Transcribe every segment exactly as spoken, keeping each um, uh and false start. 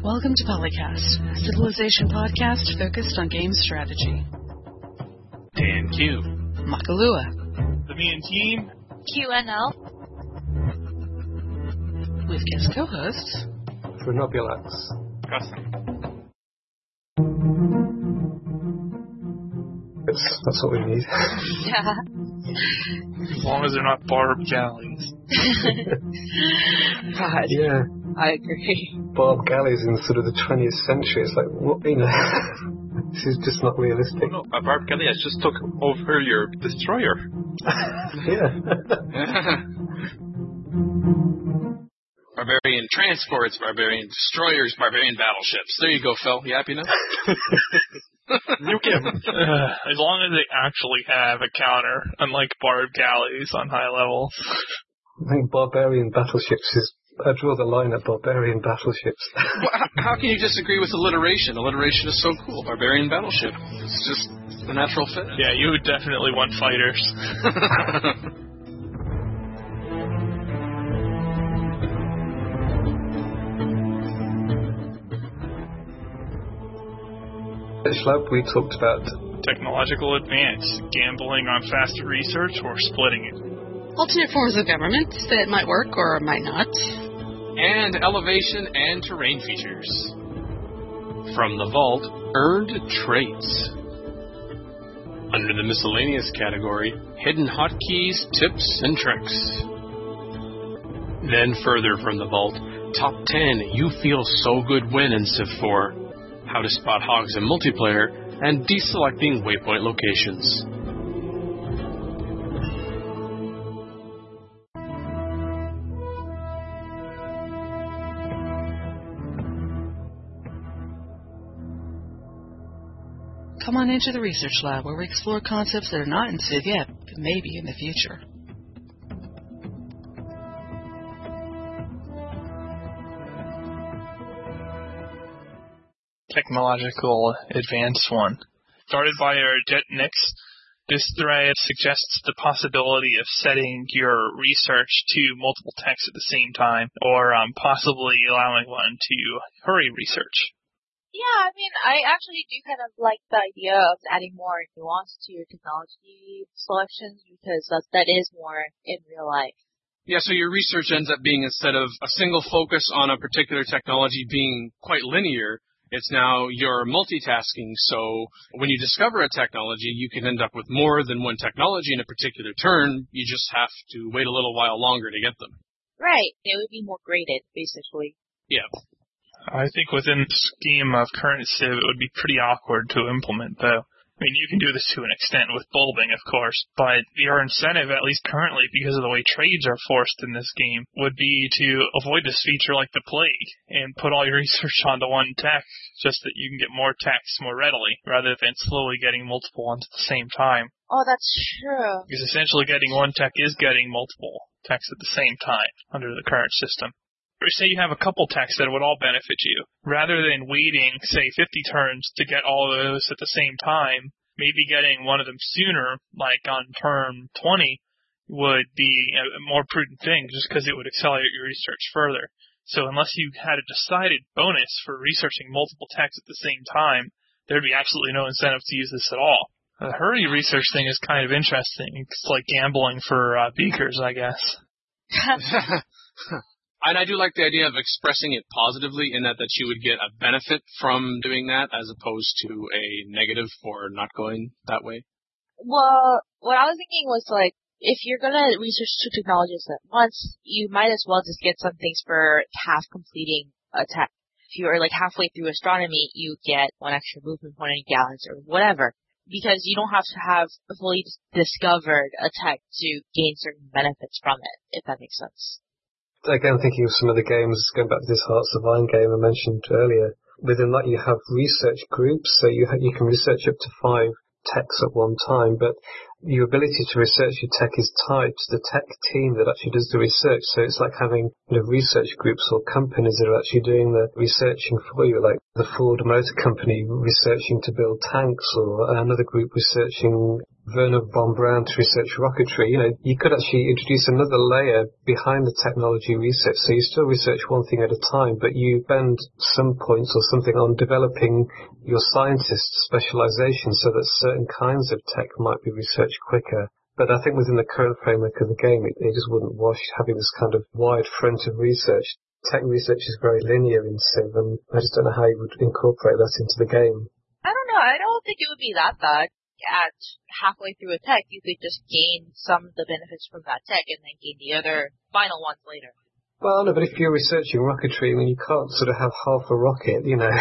Welcome to Polycast, a civilization podcast focused on game strategy. Dan Q. Makalua. The Mean Team. Q N L. With guest co-hosts. Renobulax. Custom. That's, that's what we need. Yeah. As long as they're not barb galleys. God. Yeah. I agree. Barb galleys in sort of the twentieth century. It's like, what, you know, this is just not realistic. Oh, no, a barb galley has just took over your destroyer. Yeah. Barbarian transports, barbarian destroyers, barbarian battleships. There you go, Phil. You happy now? You can. Uh, as long as they actually have a counter, unlike barb galleys on high levels. I think barbarian battleships is... I draw the line at barbarian battleships. Well, how, how can you disagree with alliteration? Alliteration is so cool. Barbarian battleship. It's just the natural fit. Yeah, you would definitely want fighters. At Schlab, we talked about technological advance, gambling on faster research, or splitting it. Alternate forms of government that might work or might not. And elevation and terrain features. From the vault, earned traits. Under the miscellaneous category, hidden hotkeys, tips, and tricks. Then further from the vault, top ten you feel so good win in Civ four. How to spot hogs in multiplayer, and deselecting waypoint locations. Come on into the research lab where we explore concepts that are not in Civ yet, but maybe in the future. Technological advance one. Started by our Jetnix, this thread suggests the possibility of setting your research to multiple texts at the same time, or um, possibly allowing one to hurry research. Yeah, I mean, I actually do kind of like the idea of adding more nuance to your technology selections, because that, that is more in real life. Yeah, so your research ends up being, instead of a single focus on a particular technology being quite linear, it's now you're multitasking. So when you discover a technology, you can end up with more than one technology in a particular turn. You just have to wait a little while longer to get them. Right. It would be more graded, basically. Yeah. I think within the scheme of current Civ, it would be pretty awkward to implement, though. I mean, you can do this to an extent with bulbing, of course, but your incentive, at least currently, because of the way trades are forced in this game, would be to avoid this feature like the plague and put all your research onto one tech, just that you can get more techs more readily, rather than slowly getting multiple ones at the same time. Oh, that's true. Because essentially getting one tech is getting multiple techs at the same time under the current system. Or say you have a couple techs that would all benefit you. Rather than waiting, say, fifty turns to get all of those at the same time, maybe getting one of them sooner, like on turn twenty, would be a more prudent thing, just because it would accelerate your research further. So unless you had a decided bonus for researching multiple techs at the same time, there'd be absolutely no incentive to use this at all. The hurry research thing is kind of interesting. It's like gambling for uh, beakers, I guess. And I do like the idea of expressing it positively in that, that you would get a benefit from doing that as opposed to a negative for not going that way. Well, what I was thinking was, like, if you're going to research two technologies at once, you might as well just get some things for half completing a tech. If you're, like, halfway through astronomy, you get one extra movement point in gallons or whatever. Because you don't have to have fully discovered a tech to gain certain benefits from it, if that makes sense. Again, thinking of some of the games, going back to this Hearts of Iron game I mentioned earlier, within that you have research groups, so you ha- you can research up to five techs at one time, but your ability to research your tech is tied to the tech team that actually does the research. So it's like having, you know, research groups or companies that are actually doing the researching for you, like the Ford Motor Company researching to build tanks, or another group researching Werner von Braun to research rocketry, you know, you could actually introduce another layer behind the technology research. So you still research one thing at a time, but you spend some points or something on developing your scientist's specialization so that certain kinds of tech might be researched quicker. But I think within the current framework of the game, it, it just wouldn't wash having this kind of wide front of research. Tech research is very linear in Civ, and I just don't know how you would incorporate that into the game. I don't know. I don't think it would be that bad. At halfway through a tech, you could just gain some of the benefits from that tech and then gain the other final ones later. Well, no, but if you're researching rocketry, I mean, you can't sort of have half a rocket, you know,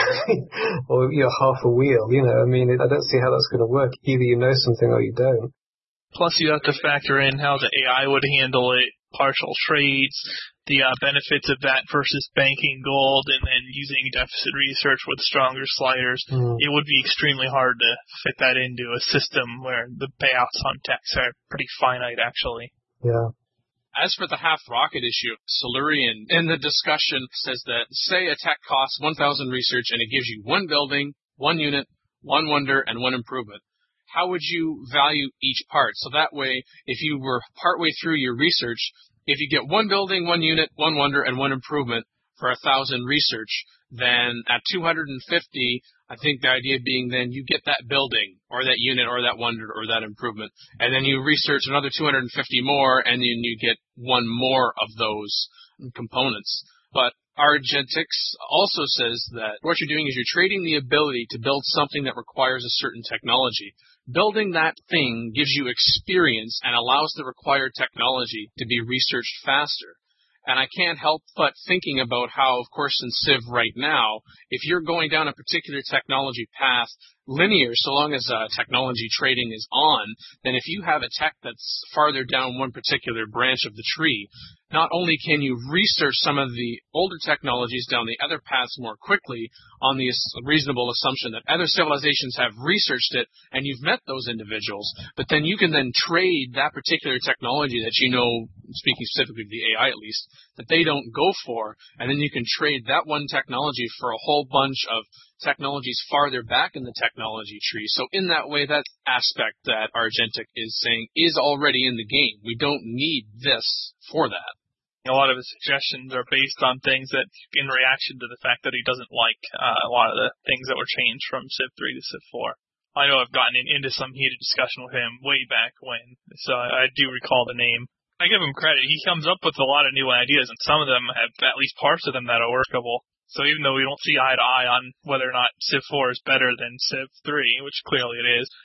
or, you know, half a wheel, you know. I mean, I don't see how that's going to work. Either you know something or you don't. Plus, you have to factor in how the A I would handle it, partial trades, the uh, benefits of that versus banking gold, and then using deficit research with stronger sliders. Mm. It would be extremely hard to fit that into a system where the payouts on techs are pretty finite, actually. Yeah. As for the half rocket issue, Silurian in the discussion says that, say a tech costs one thousand research and it gives you one building, one unit, one wonder, and one improvement. How would you value each part? So that way, if you were partway through your research, if you get one building, one unit, one wonder, and one improvement for a thousand research, then at two hundred fifty, I think the idea being then you get that building or that unit or that wonder or that improvement, and then you research another two hundred fifty more, and then you get one more of those components. But Argentix also says that what you're doing is you're trading the ability to build something that requires a certain technology. Building that thing gives you experience and allows the required technology to be researched faster. And I can't help but thinking about how, of course, in Civ right now, if you're going down a particular technology path, linear, so long as uh, technology trading is on, then if you have a tech that's farther down one particular branch of the tree, not only can you research some of the older technologies down the other paths more quickly on the reasonable assumption that other civilizations have researched it and you've met those individuals, but then you can then trade that particular technology that you know, speaking specifically of the A I at least, that they don't go for, and then you can trade that one technology for a whole bunch of technologies farther back in the technology tree. So in that way, that aspect that Argentic is saying is already in the game. We don't need this for that. A lot of his suggestions are based on things that, in reaction to the fact that he doesn't like uh, a lot of the things that were changed from Civ three to Civ four. I know I've gotten in, into some heated discussion with him way back when, so I, I do recall the name. I give him credit. He comes up with a lot of new ideas, and some of them have at least parts of them that are workable. So even though we don't see eye to eye on whether or not Civ four is better than Civ three, which clearly it is,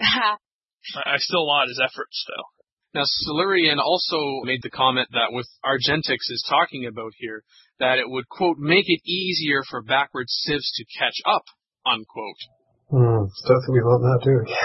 I, I still laud his efforts, though. Now, Silurian also made the comment that with Argentix is talking about here, that it would, quote, make it easier for backward civs to catch up, unquote. Hmm, don't think we want that, do we?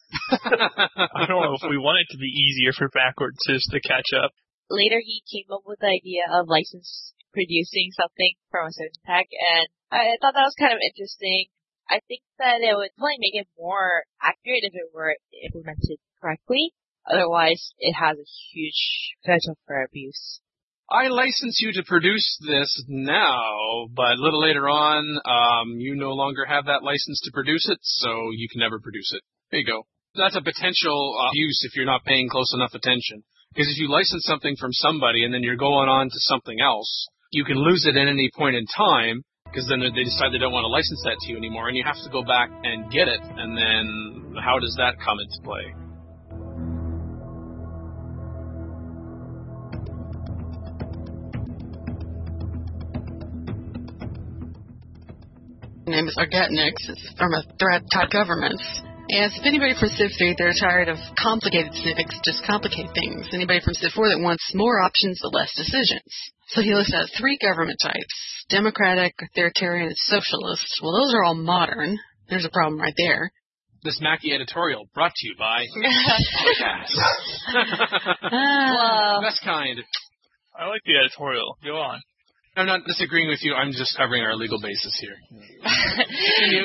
I don't know if we want it to be easier for backward civs to catch up. Later, he came up with the idea of license producing something from a certain tech, and I thought that was kind of interesting. I think that it would probably make it more accurate if it were implemented correctly. Otherwise, it has a huge potential for abuse. I license you to produce this now, but a little later on, um, you no longer have that license to produce it, so you can never produce it. There you go. That's a potential uh, abuse if you're not paying close enough attention. Because if you license something from somebody and then you're going on to something else, you can lose it at any point in time, because then they decide they don't want to license that to you anymore, and you have to go back and get it, and then how does that come into play? My name is Argetnix. It's from a threat type governments. Yes, if anybody from Civ three, they're tired of complicated civics, just complicate things. Anybody from Civ four that wants more options but less decisions. So he lists out three government types: democratic, authoritarian, and socialist. Well, those are all modern. There's a problem right there. This Mackie editorial brought to you by Podcast. uh, Best kind. I like the editorial. Go on. I'm not disagreeing with you. I'm just covering our legal basis here. Continue.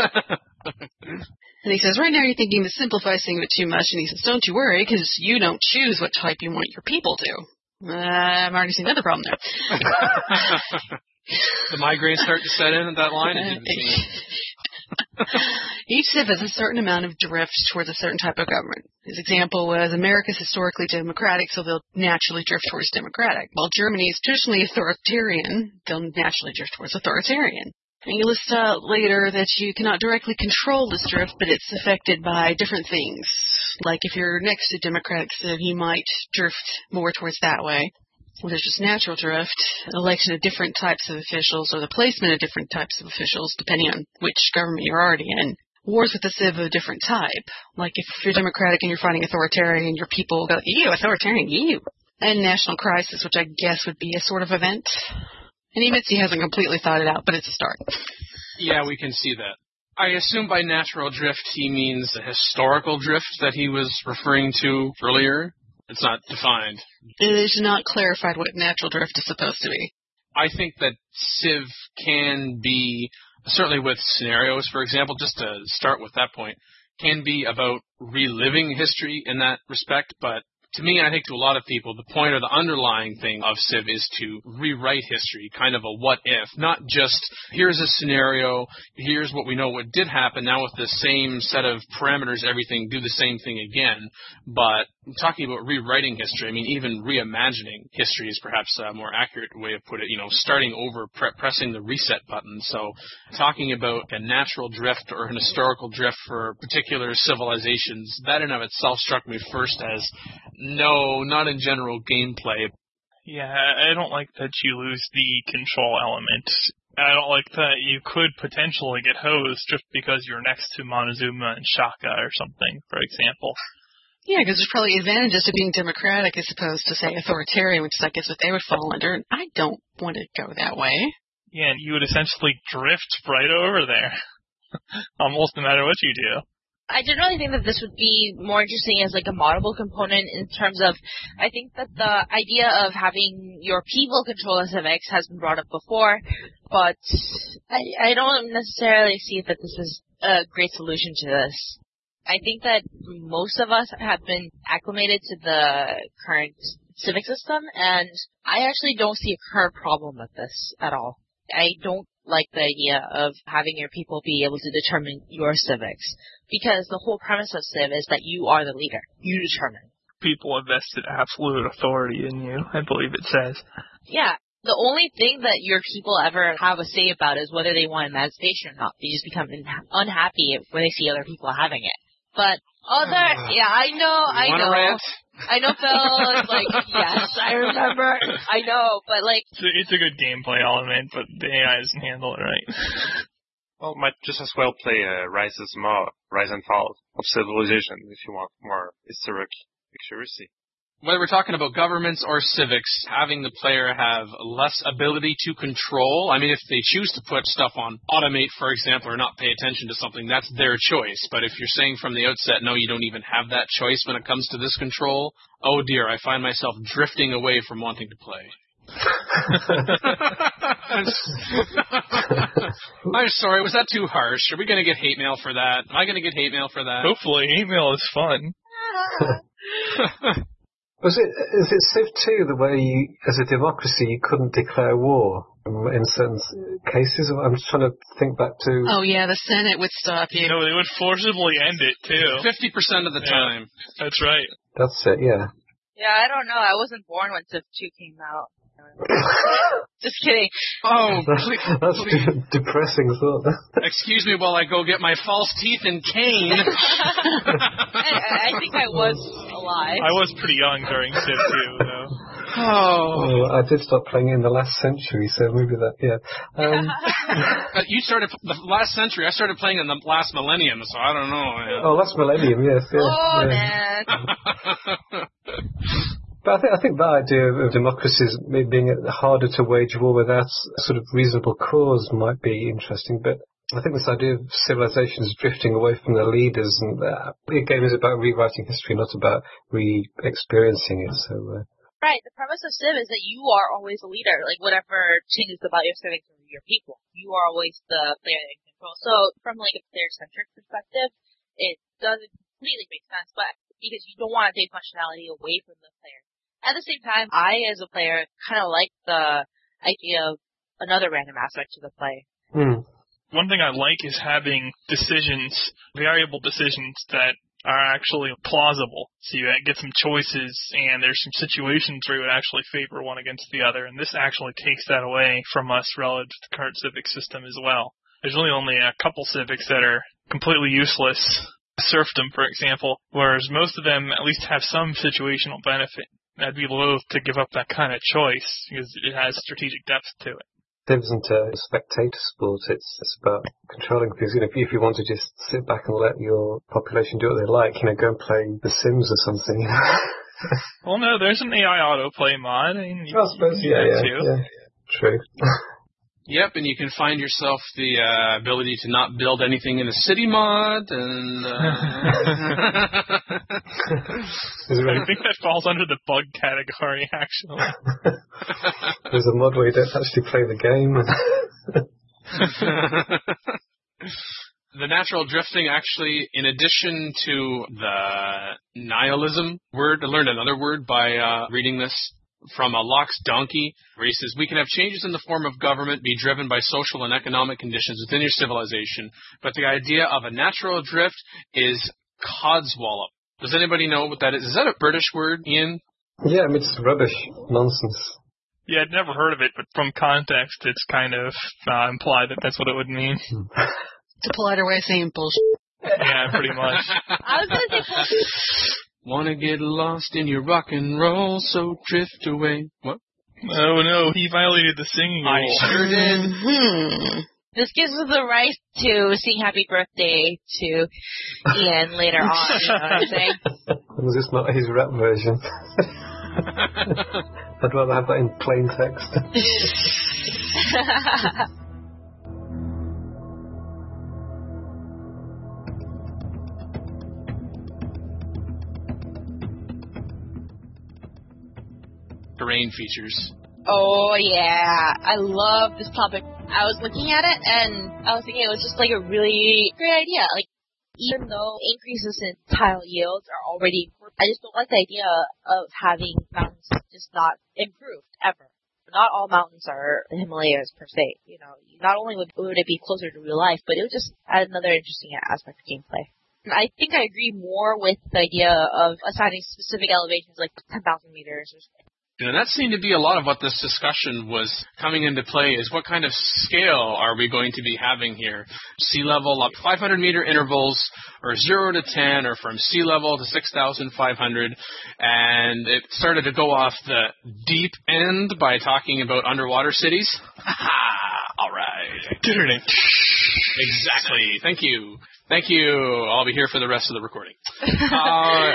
And he says, right now you're thinking to simplify things too much. And he says, don't you worry, because you don't choose what type you want your people to. Uh, I'm already seeing another problem there. The migraine start to set in at that line? Each civ has a certain amount of drift towards a certain type of government. His example was America's historically democratic, so they'll naturally drift towards democratic. While Germany is traditionally authoritarian, they'll naturally drift towards authoritarian. And you list out later that you cannot directly control this drift, but it's affected by different things. Like if you're next to democratic civ, you might drift more towards that way. Well, there's just natural drift, election of different types of officials, or the placement of different types of officials, depending on which government you're already in. Wars with a civ of a different type. Like if you're democratic and you're fighting authoritarian, your people go, ew, authoritarian, ew. And national crisis, which I guess would be a sort of event. And he admits he hasn't completely thought it out, but it's a start. Yeah, we can see that. I assume by natural drift he means the historical drift that he was referring to earlier. It's not defined. It is not clarified what natural drift is supposed to be. I think that Civ can be, certainly with scenarios, for example, just to start with that point, can be about reliving history in that respect, but to me, and I think to a lot of people, the point or the underlying thing of Civ is to rewrite history, kind of a what if, not just here's a scenario, here's what we know what did happen, now with the same set of parameters, everything, do the same thing again, but talking about rewriting history, I mean, even reimagining history is perhaps a more accurate way of put it, you know, starting over, pre- pressing the reset button. So talking about a natural drift or an historical drift for particular civilizations, that in of itself struck me first as no, not in general gameplay. Yeah, I don't like that you lose the control element. I don't like that you could potentially get hosed just because you're next to Montezuma and Shaka or something, for example. Yeah, because there's probably advantages to being democratic as opposed to, say, authoritarian, which is, I guess, what they would fall under. And I don't want to go that way. Yeah, and you would essentially drift right over there. Almost no matter what you do. I generally think that this would be more interesting as like a moddable component in terms of, I think that the idea of having your people control S F X has been brought up before, but I, I don't necessarily see that this is a great solution to this. I think that most of us have been acclimated to the current civic system, and I actually don't see a current problem with this at all. I don't like the idea of having your people be able to determine your civics, because the whole premise of Civ is that you are the leader. You determine. People have vested absolute authority in you, I believe it says. Yeah. The only thing that your people ever have a say about is whether they want emancipation or not. They just become unhappy when they see other people having it. But other, yeah, I know, I know. Rant? I know Phil is like, yes, I remember. I know, but like... It's a, it's a good gameplay element, but the A I doesn't handle it right. Well, might just as well play uh, Rise as More, Rise and Fall of Civilization if you want more historic accuracy. Whether we're talking about governments or civics, having the player have less ability to control, I mean, if they choose to put stuff on automate, for example, or not pay attention to something, that's their choice. But if you're saying from the outset, no, you don't even have that choice when it comes to this control, oh dear, I find myself drifting away from wanting to play. I'm sorry, was that too harsh? Are we going to get hate mail for that? Am I going to get hate mail for that? Hopefully, hate mail is fun. Was it, is it Civ two the way you, as a democracy, you couldn't declare war in certain cases? I'm just trying to think back to... Oh, yeah, the Senate would stop you. No, they would forcibly end it, too. fifty percent of the yeah, time. That's right. That's it, yeah. Yeah, I don't know. I wasn't born when Civ two came out. Just kidding. Oh, that's, please, that's please. De- depressing thought. Excuse me while I go get my false teeth and cane. I, I think I was alive. I was pretty young during Civ two, though. Oh. oh, I did stop playing in the last century, so maybe that, yeah. Um, But you started the last century. I started playing in the last millennium, so I don't know. Man. oh, last millennium, yes, yeah. Oh, yeah. man. But I think I think that idea of democracy is maybe being harder to wage war without a sort of reasonable cause might be interesting. But I think this idea of civilizations drifting away from their leaders, and uh, the game is about rewriting history, not about re-experiencing it. So. Uh, Right, the premise of Civ is that you are always a leader. Like, whatever changes about your civics or your people, you are always the player that can control. So, from, like, a player-centric perspective, it doesn't completely make sense, but because you don't want to take functionality away from the player. At the same time, I, as a player, kind of like the idea of another random aspect to the play. hmm. One thing I like is having decisions, variable decisions that are actually plausible. So you get some choices, and there's some situations where you would actually favor one against the other, and this actually takes that away from us relative to the current civic system as well. There's really only a couple civics that are completely useless. Serfdom, for example, whereas most of them at least have some situational benefit. I'd be loath to give up that kind of choice because it has strategic depth to it. It isn't a spectator sport, it's, it's about controlling things. You know, if you, if you want to just sit back and let your population do what they like, you know, go and play The Sims or something, you know. Well, no, there's an A I autoplay mod. I, mean, you, I suppose, yeah, yeah, yeah, yeah. True. Yep, and you can find yourself the uh, ability to not build anything in a city mod, and uh... I think that falls under the bug category, actually. There's a mod where you don't actually play the game. The natural drifting, actually, in addition to the nihilism word, I learned another word by uh, reading this. From a Locke's Donkey, where he says, we can have changes in the form of government be driven by social and economic conditions within your civilization, but the idea of a natural drift is codswallop. Does anybody know what that is? Is that a British word, Ian? Yeah, I mean, it's rubbish nonsense. Yeah, I'd never heard of it, but from context, it's kind of uh, implied that that's what it would mean. It's a politer way of saying bullshit. Yeah, pretty much. I was going to say bullshit. Wanna get lost in your rock and roll, so drift away. What? Oh no, he violated the singing rule. I sure did. Mm-hmm. This gives us the right to sing happy birthday to Ian later on, you know what I'm saying? Was this not his rap version? I'd rather have that in plain text. Terrain features. Oh yeah, I love this topic. I was looking at it and I was thinking it was just like a really great idea. Like, even though increases in tile yields are already, I just don't like the idea of having mountains just not improved ever. Not all mountains are the Himalayas per se. You know, not only would, would it be closer to real life, but it would just add another interesting aspect of gameplay. I think I agree more with the idea of assigning specific elevations like ten thousand meters or something. And that seemed to be a lot of what this discussion was coming into play, is what kind of scale are we going to be having here? Sea level up five hundred meter intervals, or zero to ten, or from sea level to six thousand five hundred. And it started to go off the deep end by talking about underwater cities. All right. Exactly. Thank you. Thank you. I'll be here for the rest of the recording. Uh,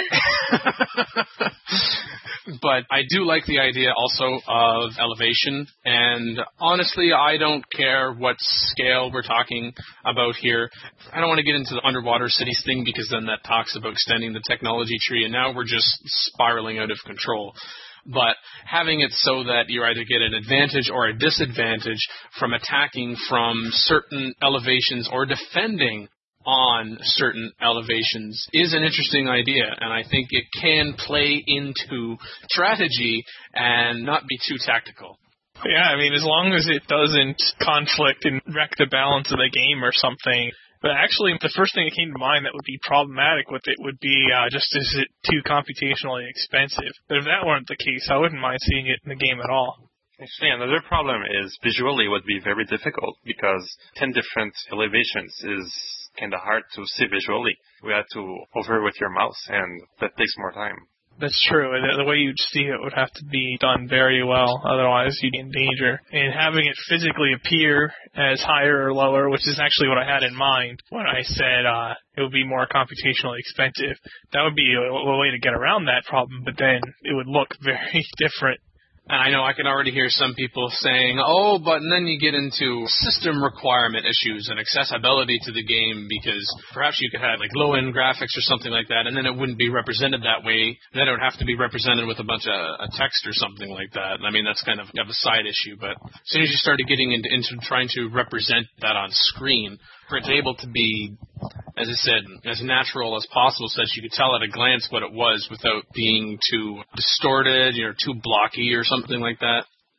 but I do like the idea also of elevation. And honestly, I don't care what scale we're talking about here. I don't want to get into the underwater cities thing because then that talks about extending the technology tree. And now we're just spiraling out of control. But having it so that you either get an advantage or a disadvantage from attacking from certain elevations or defending on certain elevations is an interesting idea, and I think it can play into strategy and not be too tactical. Yeah, I mean, as long as it doesn't conflict and wreck the balance of the game or something. But actually, the first thing that came to mind that would be problematic with it would be uh, just is it too computationally expensive. But if that weren't the case, I wouldn't mind seeing it in the game at all. Actually, another problem is visually would be very difficult because ten different elevations is kind of hard to see visually. We had to hover with your mouse, and that takes more time. That's true. The way you'd see it would have to be done very well, otherwise you'd be in danger. And having it physically appear as higher or lower, which is actually what I had in mind when I said uh, it would be more computationally expensive, that would be a, a way to get around that problem, but then it would look very different. And I know I can already hear some people saying, oh, but and then you get into system requirement issues and accessibility to the game because perhaps you could have like low-end graphics or something like that, and then it wouldn't be represented that way. Then it would have to be represented with a bunch of uh, text or something like that. And I mean, that's kind of, of a side issue. But as soon as you started getting into, into trying to represent that on screen, for it able to be, as I said, as natural as possible so that you could tell at a glance what it was without being too distorted or too blocky or something like that.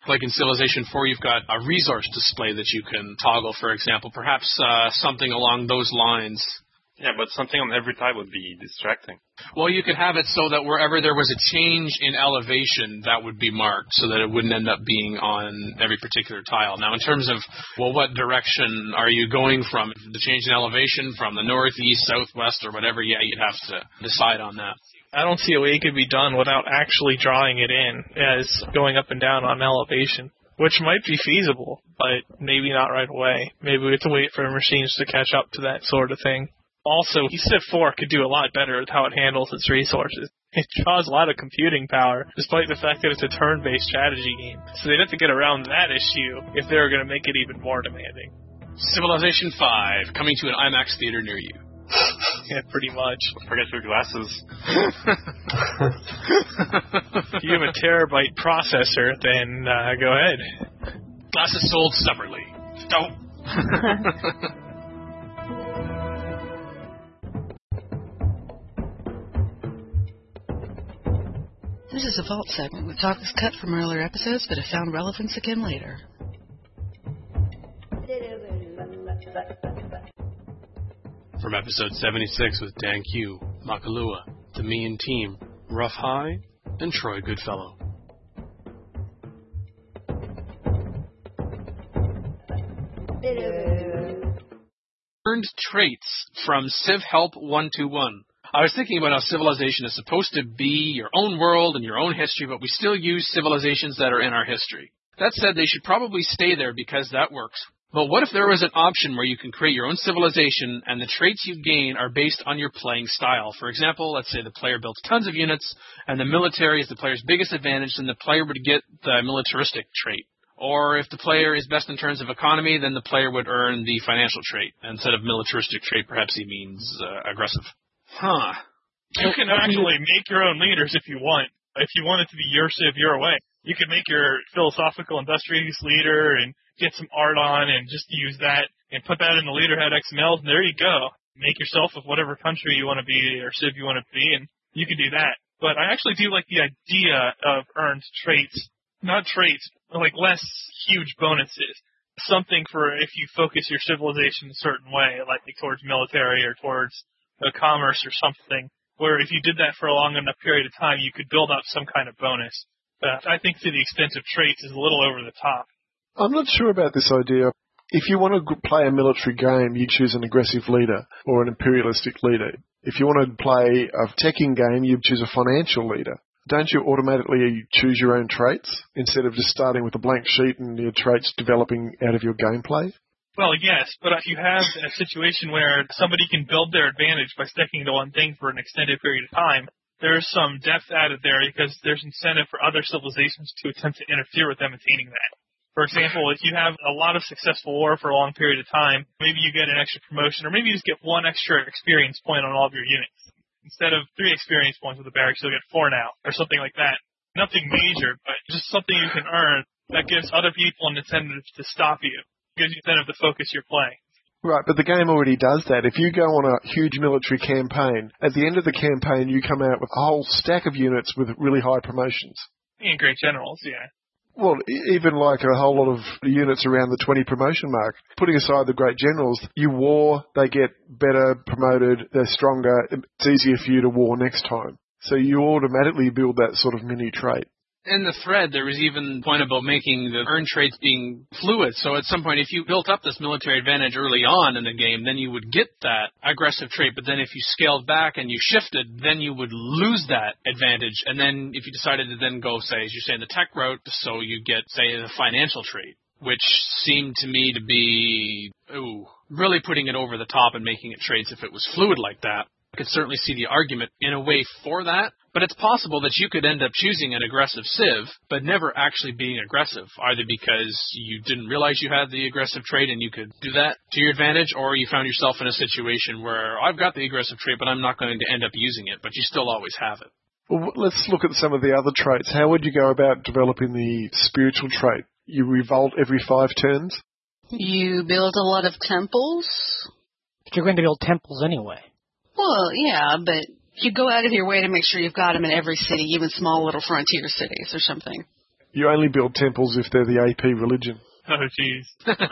Like in Civilization four, you've got a resource display that you can toggle, for example. Perhaps uh, something along those lines. Yeah, but something on every tile would be distracting. Well, you could have it so that wherever there was a change in elevation, that would be marked so that it wouldn't end up being on every particular tile. Now, in terms of, well, what direction are you going from? The change in elevation from the north, east, southwest, or whatever, yeah, you'd have to decide on that. I don't see a way it could be done without actually drawing it in as going up and down on elevation, which might be feasible, but maybe not right away. Maybe we have to wait for machines to catch up to that sort of thing. Also, Civ four could do a lot better with how it handles its resources. It draws a lot of computing power, despite the fact that it's a turn-based strategy game. So they'd have to get around that issue if they were going to make it even more demanding. Civilization five, coming to an IMAX theater near you. Yeah, pretty much. Forget your glasses. If you have a terabyte processor, then uh, go ahead. Glasses sold separately. Don't. This is a Vault segment with topics cut from earlier episodes but have found relevance again later. From episode seventy-six with Dan Q, Makalua, the Mean Team, Rough High, and Troy Goodfellow. Earned traits from Civ Help one two one. I was thinking about how Civilization is supposed to be your own world and your own history, but we still use civilizations that are in our history. That said, they should probably stay there because that works. But what if there was an option where you can create your own civilization and the traits you gain are based on your playing style? For example, let's say the player builds tons of units and the military is the player's biggest advantage, then the player would get the militaristic trait. Or if the player is best in terms of economy, then the player would earn the financial trait. Instead of militaristic trait, perhaps he means uh, aggressive. Huh. You can actually make your own leaders if you want. If you want it to be your Civ your way. You could make your philosophical industrialist leader and get some art on and just use that and put that in the leaderhead X M Ls, and there you go. Make yourself of whatever country you want to be or Civ you want to be, and you can do that. But I actually do like the idea of earned traits. Not traits, like less huge bonuses. Something for if you focus your civilization a certain way, like towards military or towards a commerce or something, where if you did that for a long enough period of time, you could build up some kind of bonus. But I think to the extent of traits is a little over the top. I'm not sure about this idea. If you want to play a military game, you choose an aggressive leader or an imperialistic leader. If you want to play a teching game, you choose a financial leader. Don't you automatically choose your own traits instead of just starting with a blank sheet and your traits developing out of your gameplay? Well, yes, but if you have a situation where somebody can build their advantage by sticking to one thing for an extended period of time, there's some depth added there because there's incentive for other civilizations to attempt to interfere with them attaining that. For example, if you have a lot of successful war for a long period of time, maybe you get an extra promotion, or maybe you just get one extra experience point on all of your units. Instead of three experience points with the barracks, you'll get four now, or something like that. Nothing major, but just something you can earn that gives other people an incentive to stop you. Gives you incentive to focus your play. Right, but the game already does that. If you go on a huge military campaign, at the end of the campaign you come out with a whole stack of units with really high promotions. And great generals, yeah. Well, even like a whole lot of units around the twenty promotion mark. Putting aside the great generals, you war, they get better promoted, they're stronger, it's easier for you to war next time. So you automatically build that sort of mini trait. In the thread, there was even a point about making the earned traits being fluid. So at some point, if you built up this military advantage early on in the game, then you would get that aggressive trait. But then if you scaled back and you shifted, then you would lose that advantage. And then if you decided to then go, say, as you say, in the tech route, so you get, say, the financial trait, which seemed to me to be, ooh, really putting it over the top and making it traits if it was fluid like that. I could certainly see the argument in a way for that, but it's possible that you could end up choosing an aggressive Civ, but never actually being aggressive, either because you didn't realize you had the aggressive trait and you could do that to your advantage, or you found yourself in a situation where I've got the aggressive trait, but I'm not going to end up using it, but you still always have it. Well, let's look at some of the other traits. How would you go about developing the spiritual trait? You revolt every five turns? You build a lot of temples. But you're going to build temples anyway. Well, yeah, but you go out of your way to make sure you've got them in every city, even small little frontier cities or something. You only build temples if they're the A P religion. Oh, jeez.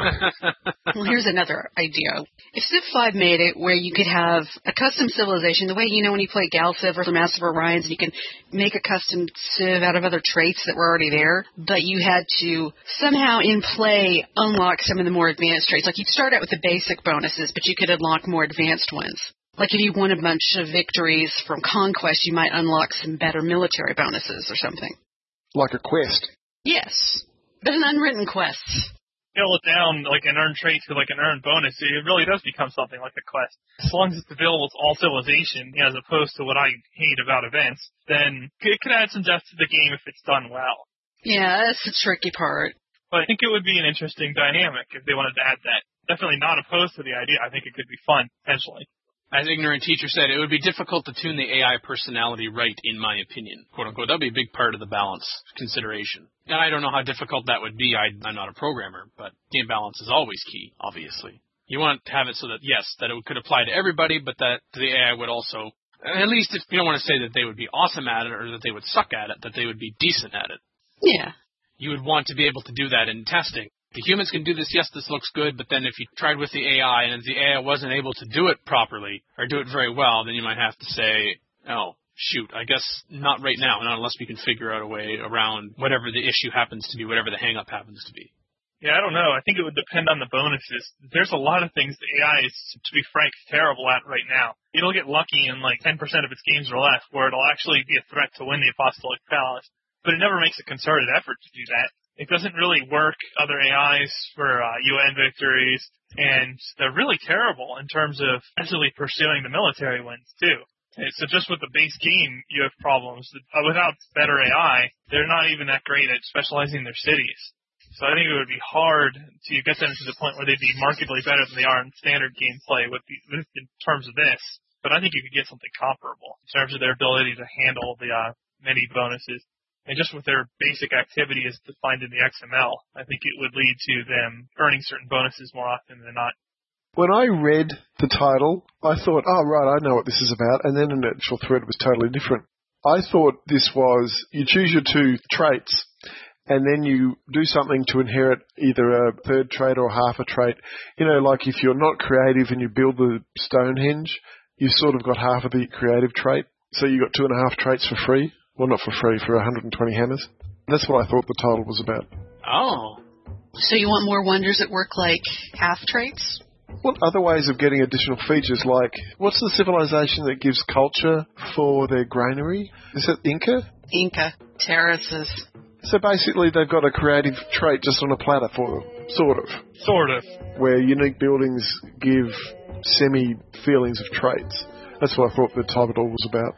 Well, here's another idea. If Civ five made it where you could have a custom civilization, the way, you know, when you play Galciv or Mass of Orions, you can make a custom civ out of other traits that were already there, but you had to somehow in play unlock some of the more advanced traits. Like, you'd start out with the basic bonuses, but you could unlock more advanced ones. Like, if you won a bunch of victories from Conquest, you might unlock some better military bonuses or something. Like a quest. Yes. But an unwritten quest. Scale it down like an earned trait to like an earned bonus. It really does become something like a quest. As long as it's available to all civilization, you know, as opposed to what I hate about events, then it could add some depth to the game if it's done well. Yeah, that's the tricky part. But I think it would be an interesting dynamic if they wanted to add that. Definitely not opposed to the idea. I think it could be fun, potentially. As Ignorant Teacher said, it would be difficult to tune the A I personality right, in my opinion. Quote unquote. That would be a big part of the balance consideration. And I don't know how difficult that would be. I, I'm not a programmer, but game balance is always key, obviously. You want to have it so that, yes, that it could apply to everybody, but that the A I would also, at least if you don't want to say that they would be awesome at it or that they would suck at it, that they would be decent at it. Yeah. You would want to be able to do that in testing. The humans can do this, yes, this looks good, but then if you tried with the A I and the A I wasn't able to do it properly or do it very well, then you might have to say, oh, shoot, I guess not right now, not unless we can figure out a way around whatever the issue happens to be, whatever the hang-up happens to be. Yeah, I don't know. I think it would depend on the bonuses. There's a lot of things the A I is, to be frank, terrible at right now. It'll get lucky in like ten percent of its games or less where it'll actually be a threat to win the Apostolic Palace, but it never makes a concerted effort to do that. It doesn't really work other A Is for uh, U N victories, and they're really terrible in terms of actually pursuing the military wins, too. And so just with the base game, you have problems. Uh, without better A I, they're not even that great at specializing their cities. So I think it would be hard to get them to the point where they'd be markedly better than they are in standard gameplay with the, in terms of this. But I think you could get something comparable in terms of their ability to handle the uh, many bonuses. And just with their basic activity as defined in the X M L, I think it would lead to them earning certain bonuses more often than not. When I read the title, I thought, oh, right, I know what this is about, and then an actual thread was totally different. I thought this was, you choose your two traits, and then you do something to inherit either a third trait or half a trait. You know, like if you're not creative and you build the Stonehenge, you've sort of got half of the creative trait, so you got two and a half traits for free. Well, not for free, for one hundred twenty hammers. That's what I thought the title was about. Oh. So you want more wonders that work like half traits? Well, other ways of getting additional features, like, what's the civilization that gives culture for their granary? Is it Inca? Inca. Terraces. So basically they've got a creative trait just on a platter for them. Sort of. Sort of. Where unique buildings give semi-feelings of traits. That's what I thought the title was about.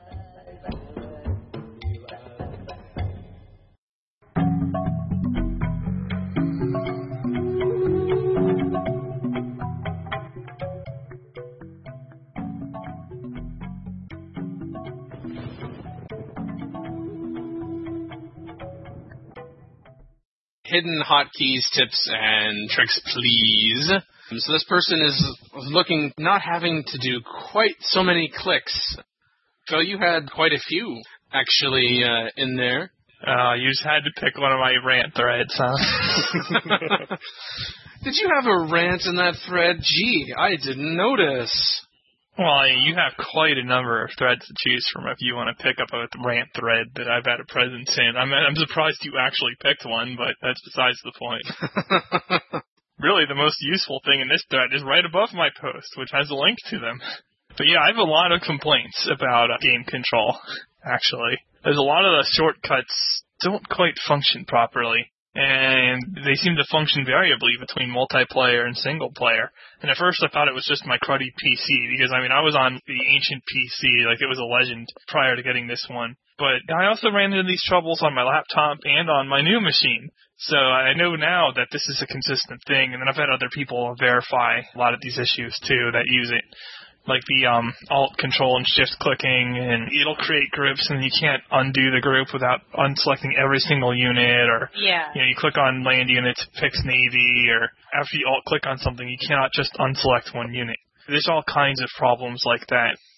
Hidden hotkeys, tips, and tricks, please. So this person is looking, not having to do quite so many clicks. Phil, you had quite a few, actually, uh, in there. Uh, you just had to pick one of my rant threads, huh? Did you have a rant in that thread? Gee, I didn't notice. Well, you have quite a number of threads to choose from if you want to pick up a rant thread that I've had a presence in. I'm, I'm surprised you actually picked one, but that's besides the point. Really, the most useful thing in this thread is right above my post, which has a link to them. But yeah, I have a lot of complaints about uh, game control, actually. There's a lot of the shortcuts don't quite function properly. And they seem to function variably between multiplayer and single player. And at first I thought it was just my cruddy P C, because, I mean, I was on the ancient P C, like it was a legend prior to getting this one. But I also ran into these troubles on my laptop and on my new machine. So I know now that this is a consistent thing, and then I've had other people verify a lot of these issues, too, that use it. Like the um, Alt, Control, and Shift clicking, and it'll create groups, and you can't undo the group without unselecting every single unit, or yeah. you know, you click on land units, it picks Navy, or after you Alt-click on something, you cannot just unselect one unit. There's all kinds of problems like that.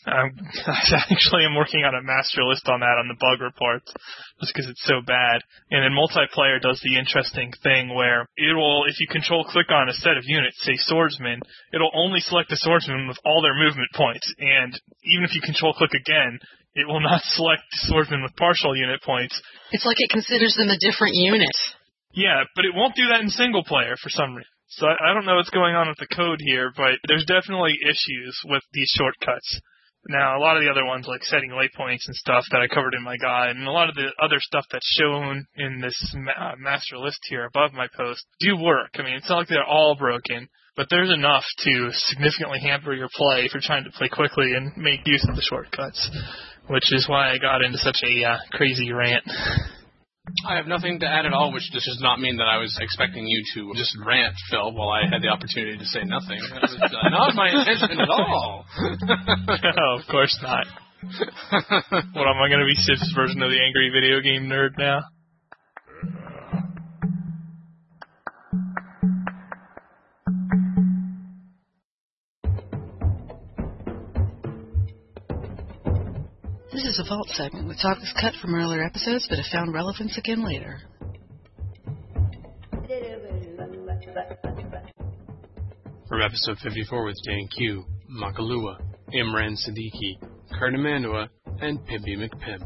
Um, I actually am working on a master list on that on the bug reports, just because it's so bad. And then multiplayer does the interesting thing where it will, if you control click on a set of units, say swordsman, it'll only select the swordsman with all their movement points. And even if you control click again, it will not select the swordsman with partial unit points. It's like it considers them a different unit. Yeah, but it won't do that in single player for some reason. So I, I don't know what's going on with the code here, but there's definitely issues with these shortcuts. Now, a lot of the other ones, like setting waypoints and stuff that I covered in my guide, and a lot of the other stuff that's shown in this ma- master list here above my post, do work. I mean, it's not like they're all broken, but there's enough to significantly hamper your play if you're trying to play quickly and make use of the shortcuts, which is why I got into such a uh, crazy rant. I have nothing to add at all, which just does not mean that I was expecting you to just rant, Phil, while I had the opportunity to say nothing. That was uh, not my intention at all. No, of course not. What, am I going to be Sif's version of the angry video game nerd now? This is a Vault segment with topics cut from earlier episodes but have found relevance again later. From episode fifty-four with Dan Q, Makalua, Imran Siddiqui, Cardamandua, and Pimpy McPimp.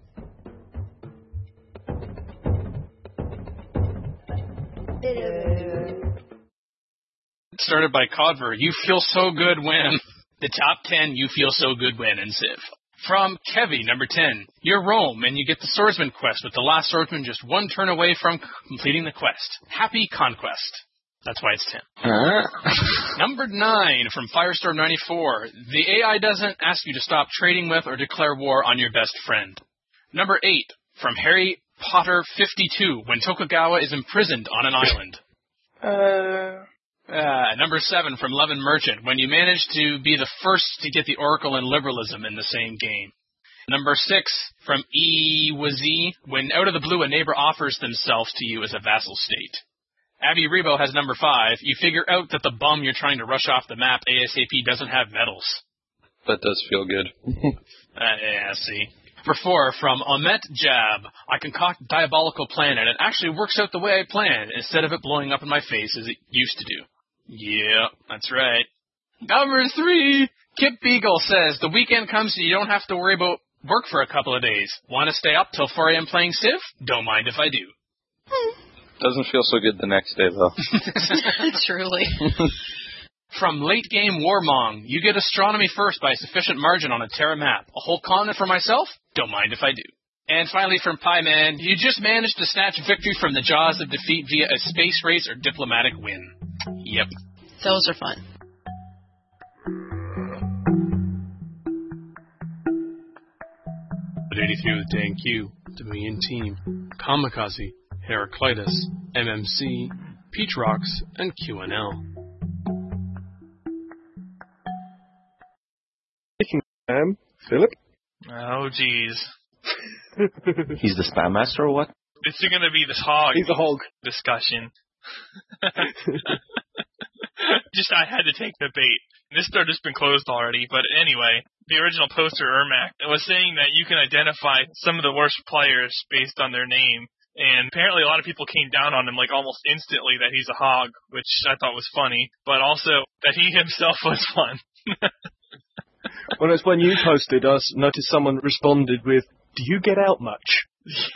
Started by Codver, you feel so good when. The top ten you feel so good when in Civ. From Kevy, number ten, you're Rome, and you get the Swordsman quest, with the last swordsman just one turn away from completing the quest. Happy conquest. That's why it's ten. Uh. Number nine, from Firestorm ninety-four, the A I doesn't ask you to stop trading with or declare war on your best friend. Number eight, from Harry Potter fifty-two, when Tokugawa is imprisoned on an island. Uh... Uh, number seven, from Levin Merchant, when you manage to be the first to get the Oracle and Liberalism in the same game. Number six, from E Wazi, when out of the blue a neighbor offers themselves to you as a vassal state. Abby Rebo has number five, you figure out that the bum you're trying to rush off the map ASAP doesn't have medals. That does feel good. uh, yeah, see. Number four, from Ahmet Jab, I concoct a diabolical plan and it actually works out the way I planned, instead of it blowing up in my face as it used to do. Yeah, that's right. Number three, Kip Beagle says, the weekend comes and you don't have to worry about work for a couple of days. Want to stay up till four a.m. playing Civ? Don't mind if I do. Doesn't feel so good the next day, though. Truly. From Late Game Warmong, you get astronomy first by a sufficient margin on a Terra map. A whole continent for myself? Don't mind if I do. And finally from Pieman, you just managed to snatch victory from the jaws of defeat via a space race or diplomatic win. Yep. Those are fun. eighty-three with Dan Q, Dominion Team, Kamikaze, Heraclitus, M M C, Peach Rocks, and Q N L. Um, Philip? Oh, jeez. He's the spam master or what? It's going to be this hog. He's a hog. Discussion. Just, I had to take the bait. This thread has been closed already, but anyway, the original poster, Ermac, was saying that you can identify some of the worst players based on their name. And apparently a lot of people came down on him like almost instantly that he's a hog, which I thought was funny, but also that he himself was fun. Well, it's when you posted, I noticed someone responded with, do you get out much?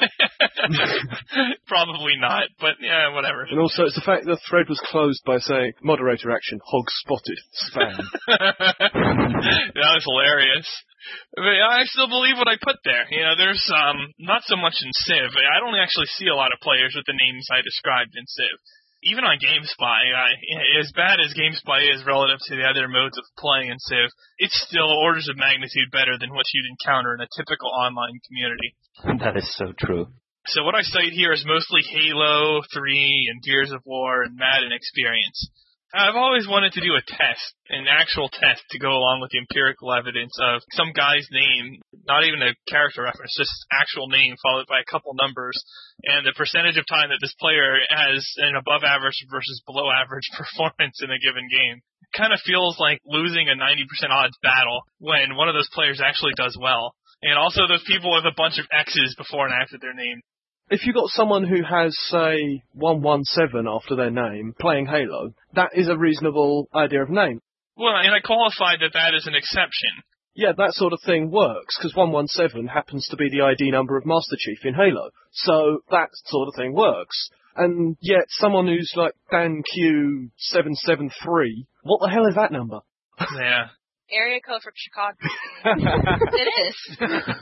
Probably not, but yeah, whatever. And also, it's the fact that the thread was closed by saying, moderator action, hog spotted, spam. That was hilarious. But I still believe what I put there. You know, there's um not so much in Civ. I don't actually see a lot of players with the names I described in Civ. Even on GameSpy, I, as bad as GameSpy is relative to the other modes of playing in Civ, it's still orders of magnitude better than what you'd encounter in a typical online community. That is so true. So what I cite here is mostly Halo three and Gears of War and Madden experience. I've always wanted to do a test, an actual test to go along with the empirical evidence of some guy's name, not even a character reference, just actual name followed by a couple numbers, and the percentage of time that this player has an above average versus below average performance in a given game. kind of feels like losing a ninety percent odds battle when one of those players actually does well. And also those people with a bunch of X's before and after their name. If you've got someone who has, say, one one seven after their name playing Halo, that is a reasonable idea of name. Well, and I qualified that that is an exception. Yeah, that sort of thing works, because one one seven happens to be the I D number of Master Chief in Halo. So that sort of thing works. And yet someone who's like Dan Q seven seven three, what the hell is that number? Yeah. Area code from Chicago. It is.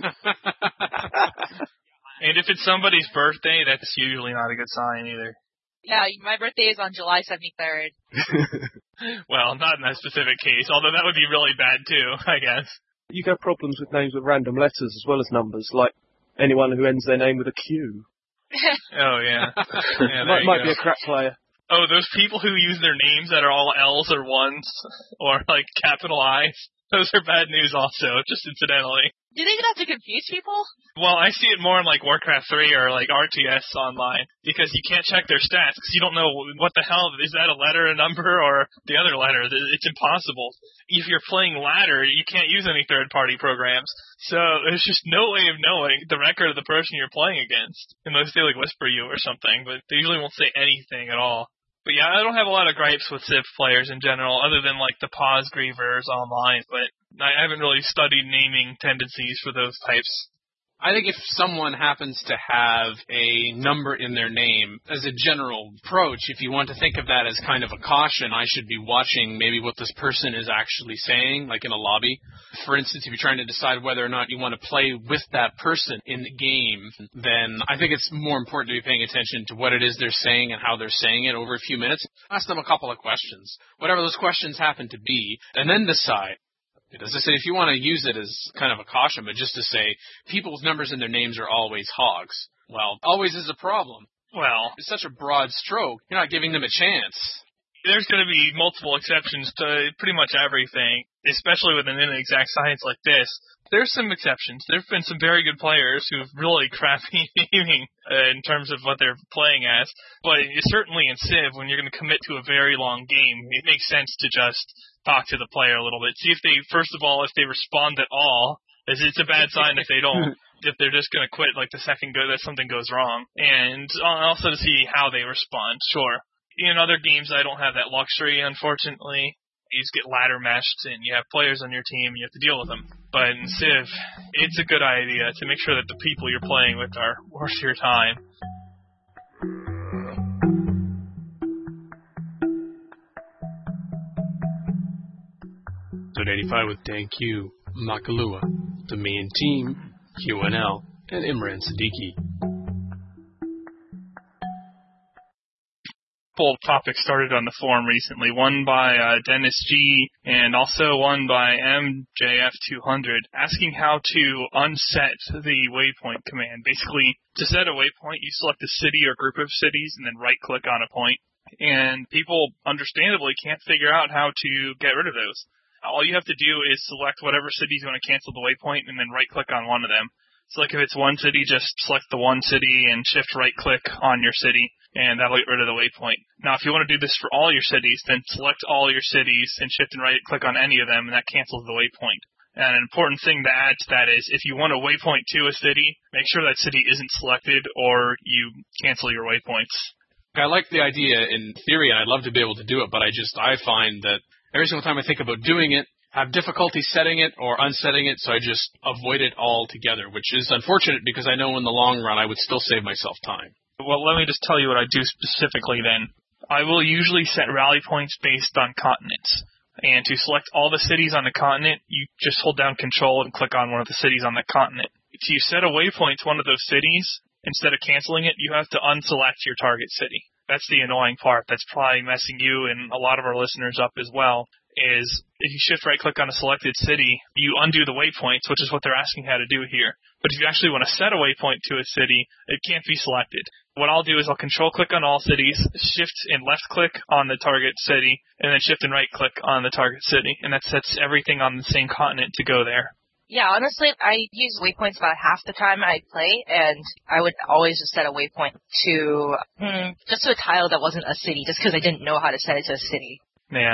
And if it's somebody's birthday, that's usually not a good sign either. Yeah, my birthday is on July seventy-third. Well, not in that specific case, although that would be really bad too, I guess. You get problems with names with random letters as well as numbers, like anyone who ends their name with a Q. Oh, yeah. yeah might might be a crap player. Oh, those people who use their names that are all L's or ones, or like capital I's, those are bad news also, just incidentally. Do they not have to confuse people? Well, I see it more in like Warcraft three or like R T S online, because you can't check their stats, because you don't know what the hell, is that a letter, a number, or the other letter? It's impossible. If you're playing ladder, you can't use any third-party programs, so there's just no way of knowing the record of the person you're playing against, unless they like whisper you or something, but they usually won't say anything at all. But yeah, I don't have a lot of gripes with Civ players in general, other than like the pause grievers online, but I haven't really studied naming tendencies for those types. I think if someone happens to have a number in their name, as a general approach, if you want to think of that as kind of a caution, I should be watching maybe what this person is actually saying, like in a lobby. For instance, if you're trying to decide whether or not you want to play with that person in the game, then I think it's more important to be paying attention to what it is they're saying and how they're saying it over a few minutes. Ask them a couple of questions, whatever those questions happen to be, and then decide. As I say, if you want to use it as kind of a caution, but just to say, people's numbers in their names are always hogs. Well, always is a problem. Well, it's such a broad stroke, you're not giving them a chance. There's going to be multiple exceptions to pretty much everything, especially with an inexact science like this. There's some exceptions. There have been some very good players who've really crappy naming uh, in terms of what they're playing as. But certainly in Civ, when you're going to commit to a very long game, it makes sense to just talk to the player a little bit. See if they, first of all, if they respond at all. It's a bad sign if they don't. If they're just going to quit like the second go that something goes wrong. And also to see how they respond, sure. In other games, I don't have that luxury, unfortunately. You just get ladder meshed, and you have players on your team, and you have to deal with them. But in Civ, it's a good idea to make sure that the people you're playing with are worth your time. Episode eighty-five with Dan Q, Makalua, the main team, Q N L, and Imran Siddiqui. Couple topics started on the forum recently, one by uh, Dennis G and also one by M J F two hundred, asking how to unset the waypoint command. Basically, to set a waypoint, you select a city or group of cities and then right-click on a point, and people understandably can't figure out how to get rid of those. All you have to do is select whatever cities you want to cancel the waypoint and then right-click on one of them. So like if it's one city, just select the one city and shift right-click on your city, and that'll get rid of the waypoint. Now, if you want to do this for all your cities, then select all your cities and shift and right-click on any of them, and that cancels the waypoint. And an important thing to add to that is if you want to waypoint to a city, make sure that city isn't selected or you cancel your waypoints. I like the idea in theory, and I'd love to be able to do it, but I just, I find that every single time I think about doing it, have difficulty setting it or unsetting it, so I just avoid it altogether, which is unfortunate because I know in the long run I would still save myself time. Well, let me just tell you what I do specifically then. I will usually set rally points based on continents. And to select all the cities on the continent, you just hold down Control and click on one of the cities on the continent. To set a waypoint to one of those cities, instead of canceling it, you have to unselect your target city. That's the annoying part. That's probably messing you and a lot of our listeners up as well, is if you shift right-click on a selected city, you undo the waypoints, which is what they're asking how to do here. But if you actually want to set a waypoint to a city, it can't be selected. What I'll do is I'll control-click on all cities, shift and left-click on the target city, and then shift and right-click on the target city. And that sets everything on the same continent to go there. Yeah, honestly, I use waypoints about half the time I play, and I would always just set a waypoint to hmm, just to a tile that wasn't a city, just because I didn't know how to set it to a city. Yeah.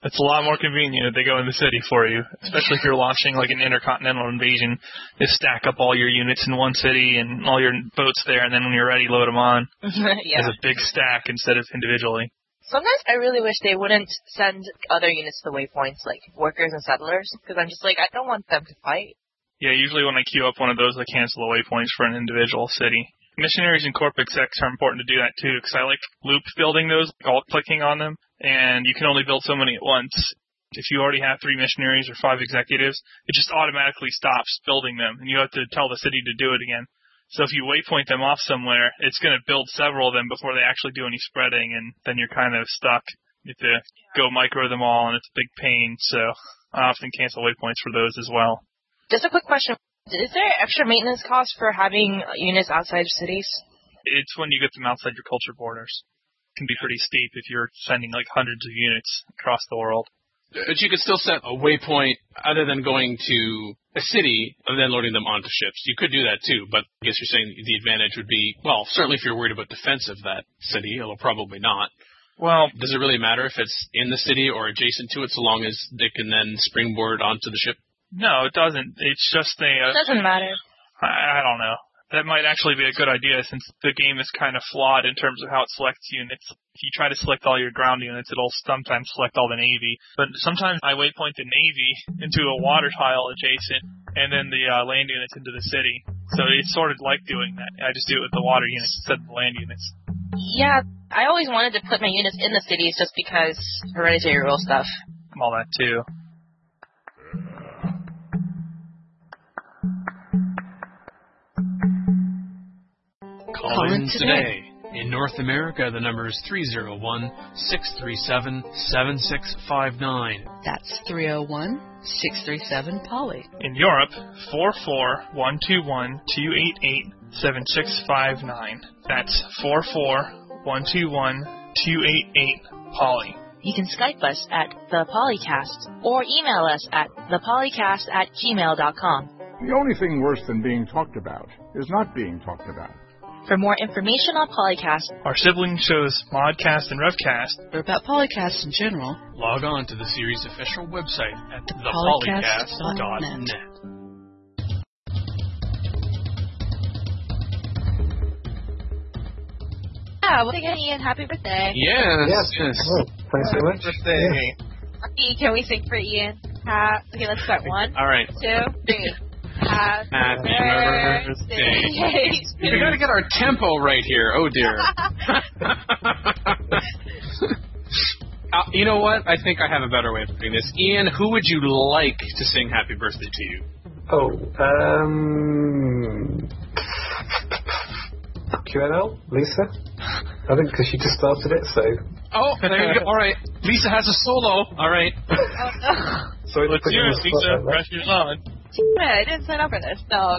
It's a lot more convenient if they go in the city for you, especially if you're launching like an intercontinental invasion. Just stack up all your units in one city and all your boats there, and then when you're ready, load them on Yeah. as a big stack instead of individually. Sometimes I really wish they wouldn't send other units to waypoints, like workers and settlers, because I'm just like, I don't want them to fight. Yeah, usually when I queue up one of those, I cancel the waypoints for an individual city. Missionaries and Corp Execs are important to do that too, because I like loop building those, alt-clicking on them, and you can only build so many at once. If you already have three missionaries or five executives, it just automatically stops building them, and you have to tell the city to do it again. So if you waypoint them off somewhere, it's going to build several of them before they actually do any spreading, and then you're kind of stuck. You have to go micro them all, and it's a big pain, so I often cancel waypoints for those as well. Just a quick question. Is there extra maintenance costs for having units outside of cities? It's when you get them outside your culture borders. It can be pretty steep if you're sending like hundreds of units across the world. But you could still set a waypoint other than going to a city and then loading them onto ships. You could do that too, but I guess you're saying the advantage would be, well, certainly if you're worried about defense of that city, although probably not. Well, does it really matter if it's in the city or adjacent to it so long as they can then springboard onto the ship? No, it doesn't. It's just a... Uh, it doesn't matter. I, I don't know. That might actually be a good idea since the game is kind of flawed in terms of how it selects units. If you try to select all your ground units, it'll sometimes select all the Navy. But sometimes I waypoint the Navy into a water tile adjacent and then the uh, land units into the city. So it's sort of like doing that. I just do it with the water units instead of the land units. Yeah, I always wanted to put my units in the cities just because hereditary rule stuff. All that too. Call in today. In North America, the number is three oh one, six three seven, seven six five nine. That's three oh one, six three seven, Polly. In Europe, four four one two one, two eight eight, seven six five nine. That's four four one two one, two eight eight, Polly. You can Skype us at the Polycast or email us at the polycast at gmail dot com. The only thing worse than being talked about is not being talked about. For more information on Polycast, our sibling shows Modcast and Revcast, or about Polycast in general, log on to the series' official website at the polycast polycast dot net. Yeah, well, again, Ian, happy birthday. Yes, yes. yes. Oh, thanks so much. Birthday. Yeah. Can we sing for Ian? Ha- okay, let's start. One, all right. two, three. Happy, Happy birthday. birthday. We gotta get our tempo right here. Oh dear. uh, you know what? I think I have a better way of doing this. Ian, who would you like to sing happy birthday to you? Oh, um... Q N L? Lisa? I think because she just started it, so... Oh, there you go. All right. Lisa has a solo. All right. Oh, no. So let's do it, Lisa. Pressure's on. I didn't sign up for this, so...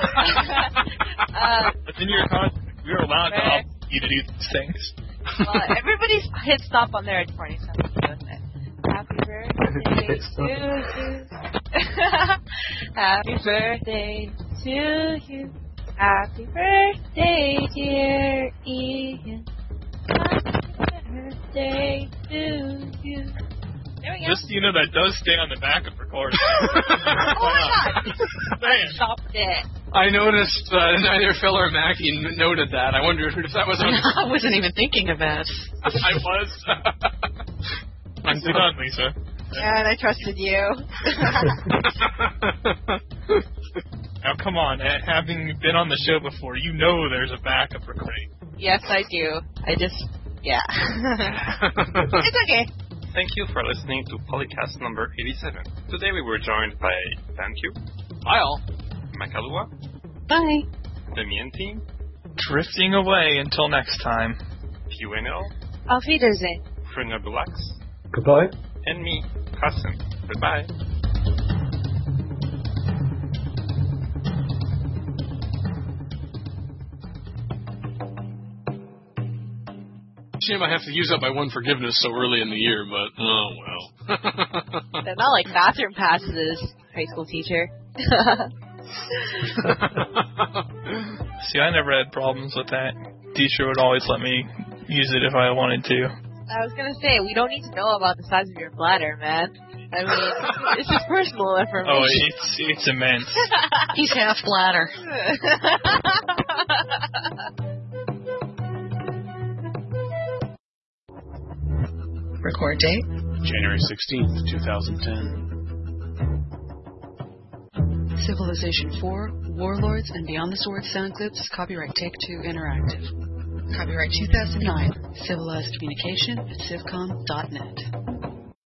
uh, It's in your contract. We were allowed to help you to do these things. Well, everybody's hit stop on their recording, so I'm doing it. Happy birthday to you. Happy birthday to you. Happy birthday, dear Ian. Happy birthday to you. There we go. Just, you know, that does stay on the back of recording. Oh my god! I stopped it. I noticed uh, neither Phil or Mackie noted that. I wondered if that was on. I wasn't even thinking of that. I was. I'm done, Lisa. Yeah, and I trusted you. Now, come on. Having been on the show before, you know there's a backup recording. Yes, I do. I just, yeah. It's okay. Thank you for listening to Polycast number eighty-seven. Today we were joined by Dan Q, Kyle, Makalua, Bye. the Mien team, Drifting away until next time. Q N L, Auf Wiedersehen. Fröner Bulax, Goodbye. and me, Hassan. Goodbye. Shame I have to use up my one forgiveness so early in the year, but oh well. They're not like bathroom passes, high school teacher. See, I never had problems with that. Teacher would always let me use it if I wanted to. I was gonna say, we don't need to know about the size of your bladder, man. I mean, it's just personal information. Oh, it's it's immense. He's half bladder. Record date? January sixteenth, twenty ten. Civilization four, Warlords and Beyond the Sword sound clips, copyright Take-Two Interactive. Copyright two thousand nine, Civilized Communication at civcom dot net.